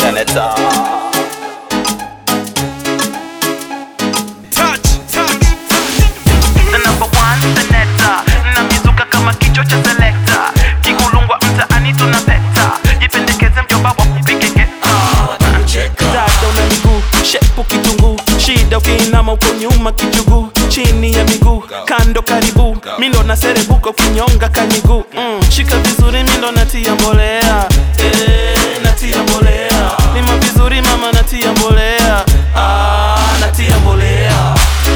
senator. The number one senator. Na mizuka kama kichwa cha selector. Kikulungwa mtaani tunapeta. Jipendekeze mjomba wa kupige geta. Dada una miguu, shepu kitunguu. Shida ukiinama uko nyuma kichuguu. Chini ya miguu, kando karibu. Mindo na serebuka ukinyonga kaniguu. Shika vizuri mindo natia mbolea. Natia mbolea. Lima vizuri mama natia mbolea. Natia mbolea.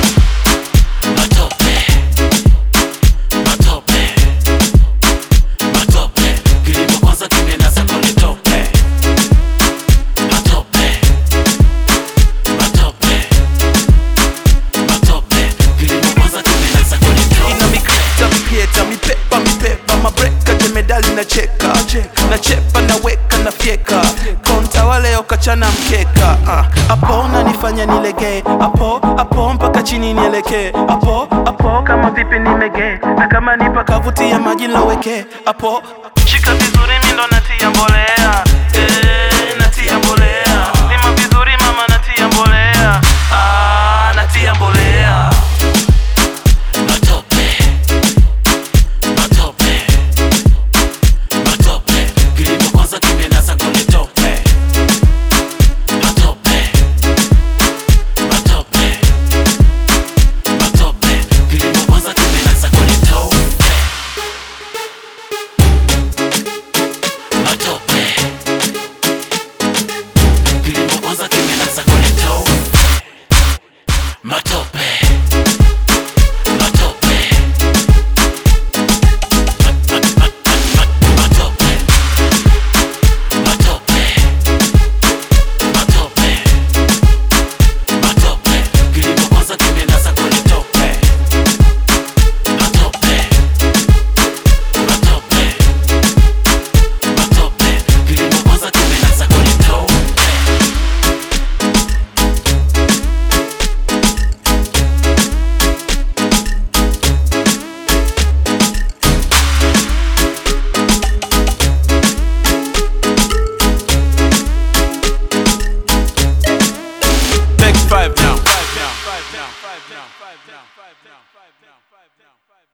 Nachepa naweka na fieka konta wale okachana mkeka. Apo unanifanya nilegee. Apo mpaka chini nielekee. Apo kama vipi nimegee. Na kama nipa kavuti ya maji laweke. Apo shika vizuri